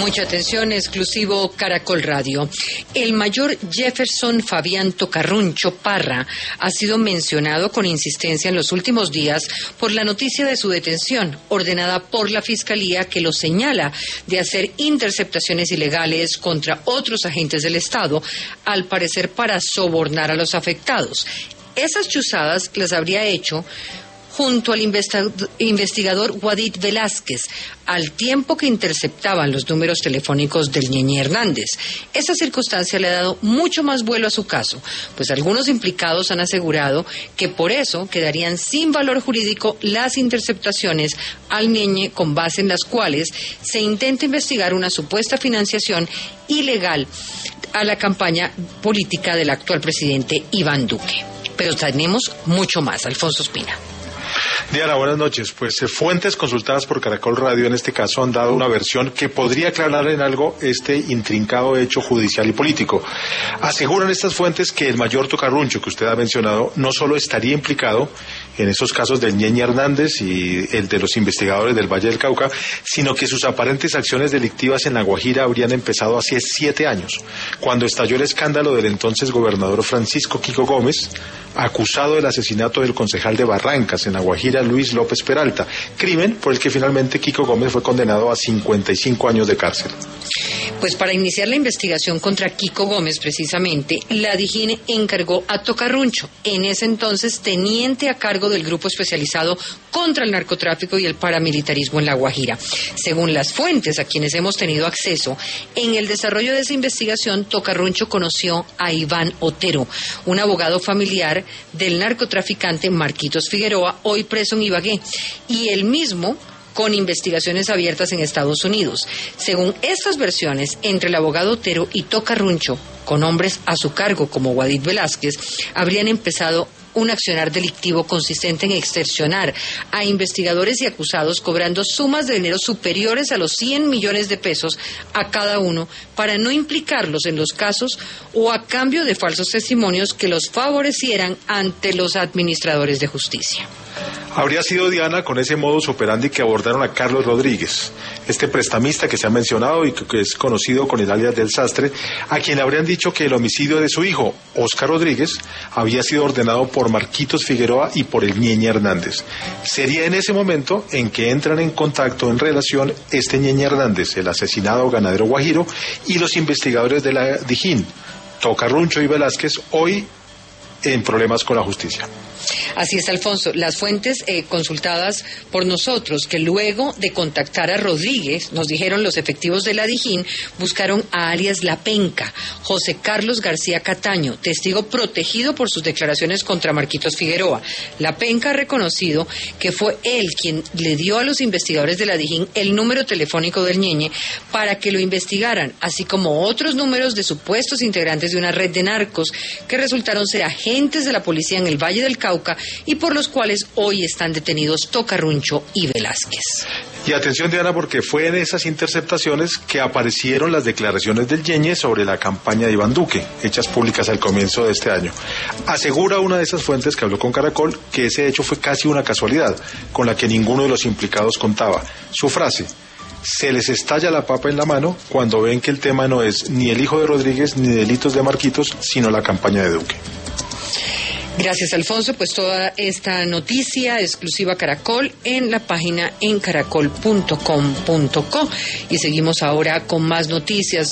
Mucha atención, exclusivo Caracol Radio. El mayor Jefferson Fabián Tocarruncho Parra ha sido mencionado con insistencia en los últimos días por la noticia de su detención, ordenada por la Fiscalía, que lo señala de hacer interceptaciones ilegales contra otros agentes del Estado, al parecer para sobornar a los afectados. Esas chuzadas las habría hecho junto al investigador Wadid Velázquez, al tiempo que interceptaban los números telefónicos del Ñeñe Hernández. Esa circunstancia le ha dado mucho más vuelo a su caso, pues algunos implicados han asegurado que por eso quedarían sin valor jurídico las interceptaciones al Ñeñe, con base en las cuales se intenta investigar una supuesta financiación ilegal a la campaña política del actual presidente Iván Duque. Pero tenemos mucho más. Alfonso Espina. Diana, buenas noches. Pues fuentes consultadas por Caracol Radio en este caso han dado una versión que podría aclarar en algo este intrincado hecho judicial y político. Aseguran estas fuentes que el mayor Tocarruncho que usted ha mencionado no solo estaría implicado en esos casos del Ñeñe Hernández y el de los investigadores del Valle del Cauca, sino que sus aparentes acciones delictivas en La Guajira habrían empezado hace 7 años, cuando estalló el escándalo del entonces gobernador Francisco Quico Gómez, acusado del asesinato del concejal de Barrancas en La Guajira, Luis López Peralta, crimen por el que finalmente Quico Gómez fue condenado a 55 años de cárcel. Pues para iniciar la investigación contra Quico Gómez, precisamente, la DIJÍN encargó a Tocarruncho, en ese entonces teniente a cargo del Grupo Especializado contra el Narcotráfico y el Paramilitarismo en La Guajira. Según las fuentes a quienes hemos tenido acceso, en el desarrollo de esa investigación, Tocarruncho conoció a Iván Otero, un abogado familiar del narcotraficante Marquitos Figueroa, hoy preso en Ibagué, y él mismo con investigaciones abiertas en Estados Unidos. Según estas versiones, entre el abogado Otero y Tocarruncho, con hombres a su cargo como Wadid Velázquez, habrían empezado un accionar delictivo consistente en extorsionar a investigadores y acusados, cobrando sumas de dinero superiores a los 100 millones de pesos a cada uno para no implicarlos en los casos o a cambio de falsos testimonios que los favorecieran ante los administradores de justicia. Habría sido, Diana, con ese modus operandi que abordaron a Carlos Rodríguez, este prestamista que se ha mencionado y que es conocido con el alias del Sastre, a quien le habrían dicho que el homicidio de su hijo, Óscar Rodríguez, había sido ordenado por Marquitos Figueroa y por el Ñeñe Hernández. Sería en ese momento en que entran en contacto, en relación, este Ñeñe Hernández, el asesinado ganadero guajiro, y los investigadores de la DIJÍN, Tocarruncho y Velázquez, hoy en problemas con la justicia. Así es, Alfonso. Las fuentes consultadas por nosotros, que luego de contactar a Rodríguez, nos dijeron los efectivos de la DIJÍN, buscaron a alias La Penca, José Carlos García Cataño, testigo protegido por sus declaraciones contra Marquitos Figueroa. La Penca ha reconocido que fue él quien le dio a los investigadores de la DIJÍN el número telefónico del Ñeñe para que lo investigaran, así como otros números de supuestos integrantes de una red de narcos que resultaron ser agentes de la policía en el Valle del Cauca y por los cuales hoy están detenidos Tocarruncho y Velázquez. Y atención, Diana, porque fue en esas interceptaciones que aparecieron las declaraciones del Ñeñe sobre la campaña de Iván Duque, hechas públicas al comienzo de este año. Asegura una de esas fuentes que habló con Caracol que ese hecho fue casi una casualidad, con la que ninguno de los implicados contaba. Su frase: se les estalla la papa en la mano cuando ven que el tema no es ni el hijo de Rodríguez ni delitos de Marquitos, sino la campaña de Duque. Gracias, Alfonso. Pues toda esta noticia exclusiva Caracol en la página en caracol.com.co. Y seguimos ahora con más noticias.